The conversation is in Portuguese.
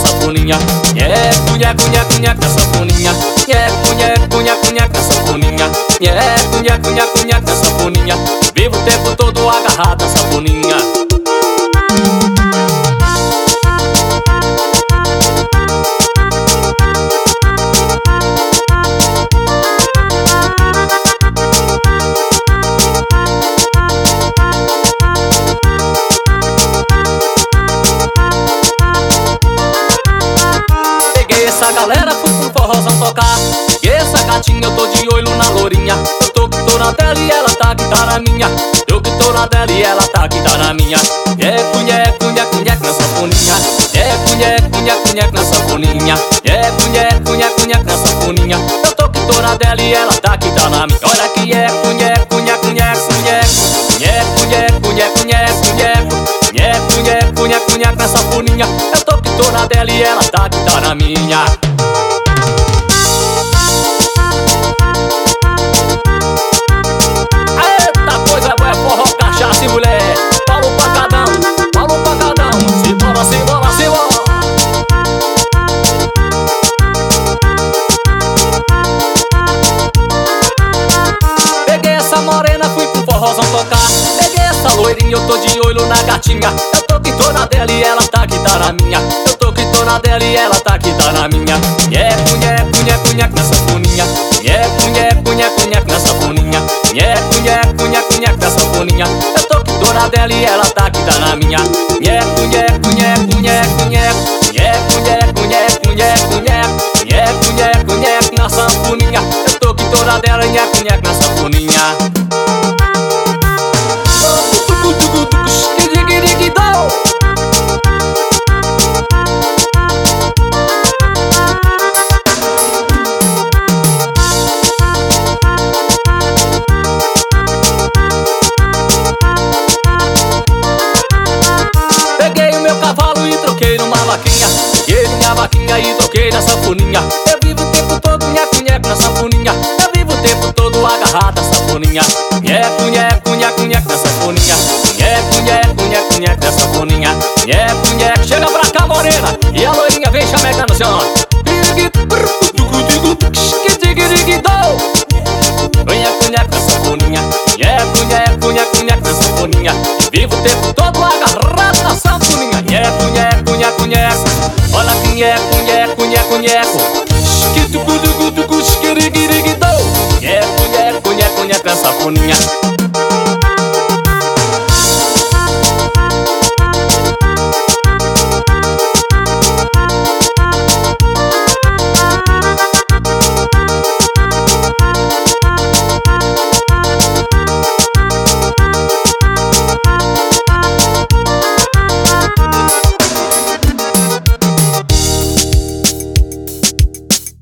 sanfoninha. Nheco, nheco, nheco, nheco na sanfoninha. Nheco, nheco, nheco, nheco na sanfoninha. Nheco, nheco, nheco, nheco na sanfoninha. Vivo o tempo todo agarrado na sanfoninha. Essa galera fui pro forrozão tocar. E essa gatinha eu tô de olho na lourinha. Eu tô que tô na dela e ela tá que tá na minha. Eu que tô na dela e ela tá que tá na minha. Nheco, nheco, nheco, nheco na sanfoninha. Nheco, nheco, nheco, nheco na sanfoninha. Nheco, nheco, nheco, nheco na sanfoninha. Eu tô que tô na dela e ela tá que tá na minha. Olha que nheco, nheco, nheco, nheco, nheco. Nheco, nheco, nheco, nheco, nheco. Nheco, nheco, nheco, nheco na sanfoninha. Eu tô que tô na dela e ela tá que tá na minha. Eita coisa boa, forró, cachaça e mulher. Paulo Pancadão, Paulo Pancadão. Simbora, simbora, simbora. Peguei essa morena, fui pro forrozão tocar. Peguei essa loirinha, eu tô de olho na gatinha. Eu tô que tô na dela e ela tá que tá na minha. Eu tô que tô na dela e ela tá que tá na minha. Nheco, nheco, nheco, nheco na sanfoninha. Nheco, nheco, nheco, nheco na sanfoninha. Nheco, nheco, nheco, nheco na sanfoninha. Eu tô que tô na dela e ela tá que tá na minha. Nheco, nheco, nheco, nheco, nheco. Nheco, nheco, nheco, nheco, nheco. Nheco, nheco, nheco na sanfoninha. Eu tô que tô na dela e nheco, nheco na sanfoninha. Troquei numa vaquinha, peguei minha vaquinha e troquei na sanfoninha. Eu vivo o tempo todo nheco, nheco na sanfoninha. Eu vivo o tempo todo agarrado na sanfoninha. Nheco, nheco, nheco, nheco na sanfoninha. Nheco, nheco, nheco, nheco na sanfoninha. Nheco, nheco, chega pra cá morena e a loirinha vem chamegando assim, ó. Nheco, nheco na sanfoninha. Nheco, nheco, nheco, nheco na sanfoninha. Vivo o tempo todo agarrado na sanfoninha. Nheco, nheco, nheco, nheco. Olha que nheco, nheco, nheco, nheco. Nheco, nheco, nheco, nheco na sanfoninha.